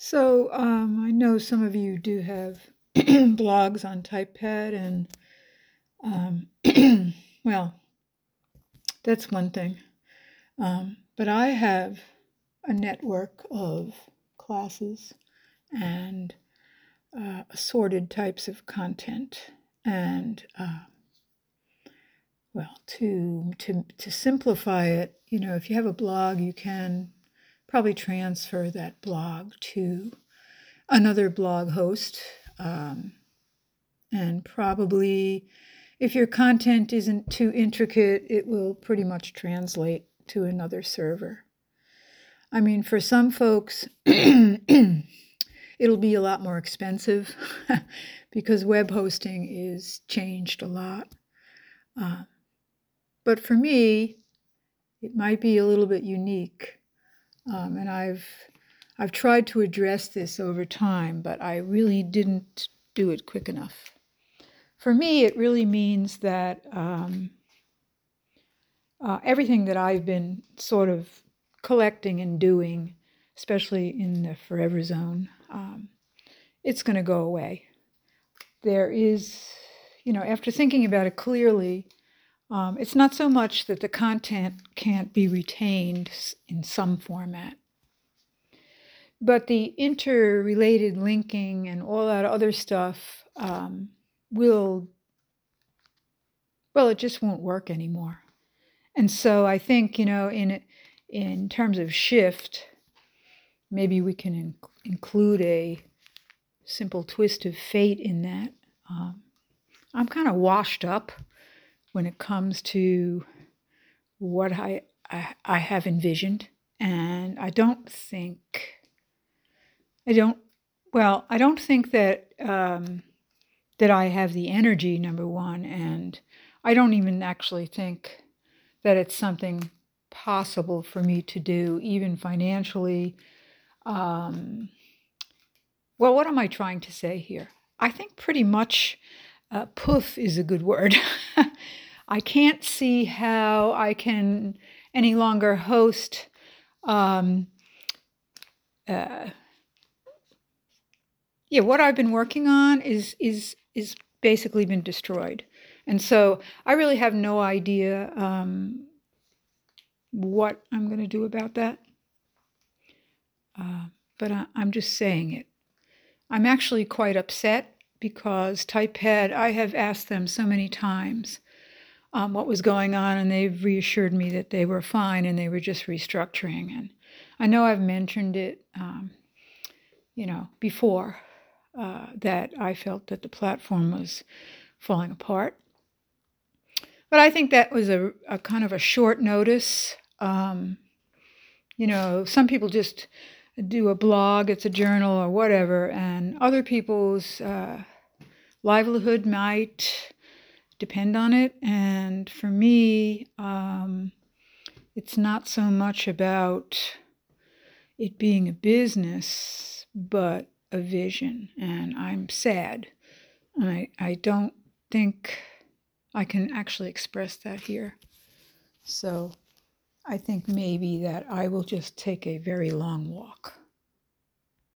I know some of you do have blogs on TypePad, and well, that's one thing. But I have a network of classes and assorted types of content, and to simplify it, if you have a blog, you can probably transfer that blog to another blog host. And probably, if your content isn't too intricate, it will pretty much translate to another server. I mean, for some folks, it'll be a lot more expensive because web hosting is changed a lot. But for me, it might be a little bit unique. And I've tried to address this over time, but I really didn't do it quick enough. For me, it really means that everything that I've been sort of collecting and doing, especially in the forever zone, it's going to go away. There is, after thinking about it clearly, it's not so much that the content can't be retained in some format, but the interrelated linking and all that other stuff it just won't work anymore. And so I think, in terms of shift, maybe we can include a simple twist of fate in that. I'm kind of washed up when it comes to what I have envisioned, and I don't think that that I have the energy, number one, and I don't even actually think that it's something possible for me to do, even financially. What am I trying to say here? I think pretty much poof is a good word. I can't see how I can any longer host what I've been working on is basically been destroyed. And so I really have no idea what I'm going to do about that. But I'm just saying it. I'm actually quite upset because TypePad, I have asked them so many times what was going on, and they've reassured me that they were fine and they were just restructuring. And I know I've mentioned it, before, that I felt that the platform was falling apart. But I think that was a kind of a short notice. Some people just do a blog, it's a journal or whatever, and other people's livelihood might depend on it. And for me, it's not so much about it being a business, but a vision. And I'm sad. I don't think I can actually express that here. So I think maybe that I will just take a very long walk.